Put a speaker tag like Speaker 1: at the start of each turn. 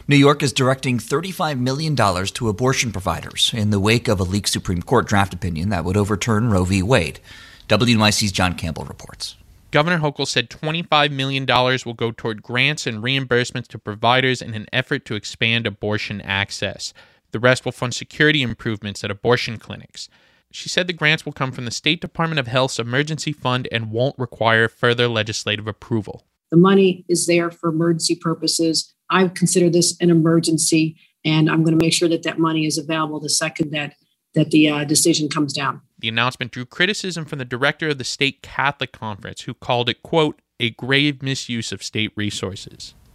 Speaker 1: New York is directing $35 million to abortion providers in the wake of a leaked Supreme Court draft opinion that would overturn Roe v. Wade. WNYC's John Campbell reports.
Speaker 2: Governor Hochul said $25 million will go toward grants and reimbursements to providers in an effort to expand abortion access. The rest will fund security improvements at abortion clinics. She said the grants will come from the State Department of Health's emergency fund and won't require further legislative approval.
Speaker 3: The money is there for emergency purposes. I consider this an emergency, and I'm going to make sure that that money is available the second that the decision comes down.
Speaker 2: The announcement drew criticism from the director of the State Catholic Conference, who called it, quote, a grave misuse of state resources.